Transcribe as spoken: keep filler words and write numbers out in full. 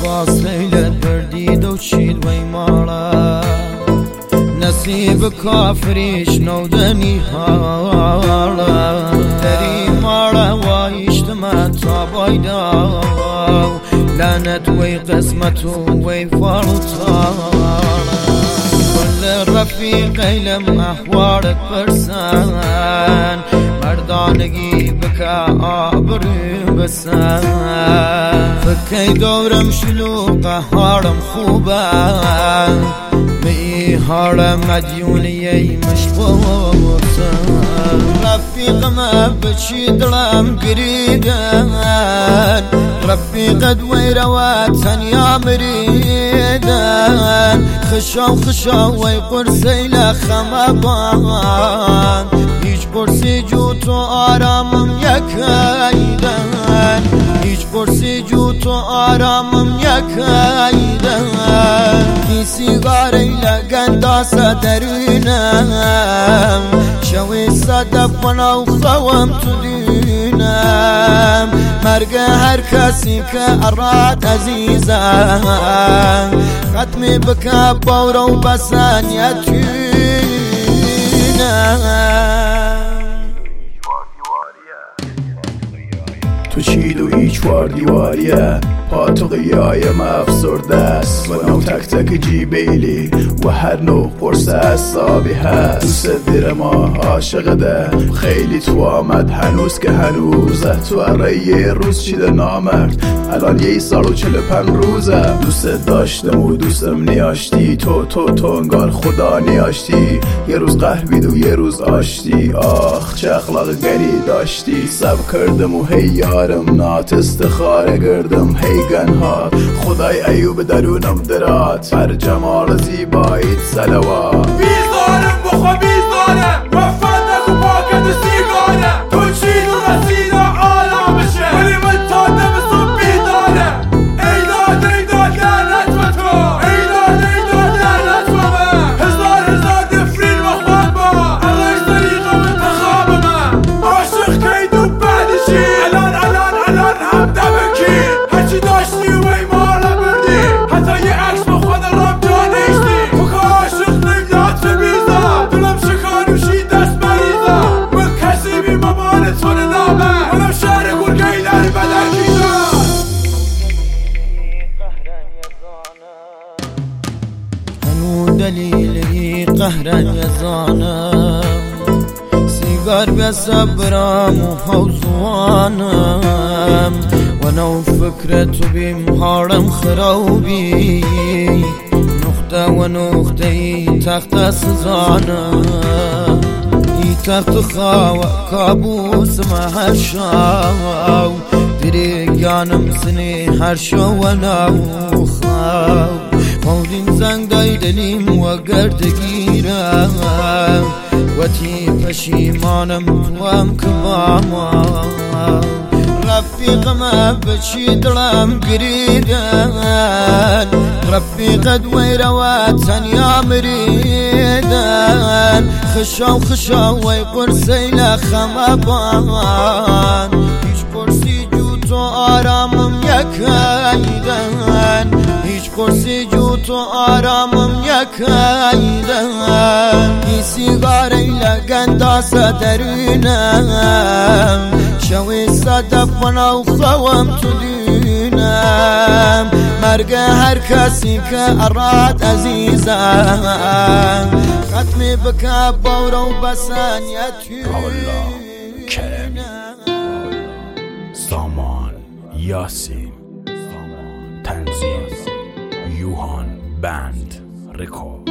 باز ليلة برديد وشيد ويمارا نصيب كافريش نودني هارا تري مارا وايشتما تابايدا لعنت وي قسمة وي فرطارا كل الرفيق لم أحوارك برسان مردانگی بکا آبری بسن فکی دورم شلوقه هارم خوبه می هارم مدیونیه مشبوطن رفیقم بچی دلم گریدن رفیقت ویرواتن یا مریدن خشاو خشاو وی قرسی لخمبان هیچ قرسی جو تو آرامم یکایدن هیچ قرسی جو تو آرامم یکایدن کی سیگاری لگنداس درینم شوی صدف ونو خوام تو دینم مرگ هر کسی که اراد عزیزم ختمی بکا باورو بسن یتینم تو چید و هیچ وار دیواریه پاتو قیایم افسرده است و نو تک تک جیبیلی و هر نوع قرصه از صابی هست دوست دیر ما عاشقده خیلی تو آمد هنوز که هنوزه تو اره یه روز چیده نامرد الان یه سال و چل پن روزه دوست داشتم و دوستم نیاشتی تو تو تو انگار خدا نیاشتی یه روز قهوید و یه روز آشتی آخ چه اخلاق گری داشتی سب کردم و هی یارم نات استخاره گردم هی گنها خدای ایوب درونم درات بر جمال زیباییت سلوات بیزارم بخوا بیزارم وفت نکو پاکت سیگاره تو چید و رسید آرامشه ولی من تا دم صبح بیدارم ایداد ایداد لعنت و تو ایداد ایداد لعنت و من هزار هزار دفرین و خوان با عقیش طریقم انتخاب من عاشق کید و بعدشی الان الان الان هم دمکی هرچی داشتی و ایمالا بردی حتی یه عکس با خود رام جانشتی تو که عاشق نمیداد به بیزا دلم شکانوشی دست مریضا من کسی بی مامان تو نامه منم شهر گرگه در بدرگیزا هنو دلیلی قهرن یزانم سیگار به صبرم و حوزوانم و نو فکرتو بیم هارم خرابی نقطه و نقطه ای تخت سزانم ای تخت خوا کابوس ما هر شاو دریگانم سنی هر شو و نو خواو مولین زنگ دای دلیم و گردگیرم و تی پشیمانم توام کباما رفیقم بچی دلم گریدن رفیقت ویرواتن یا مریدن خشاو خشاو وی قرسی لخمبان هیچ قرسی جو تو آرامم یکایدن هیچ قرسی جو تو آرامم یکایدن ای سیگاری لگنداس درینم شوی صدف ونو خوام تو دینم مرگ هر کسی که اراد عزیزم ختمی بکا باورو بسن یتینم کرمی سامان یاسین تنظیم یوهان بند رکورد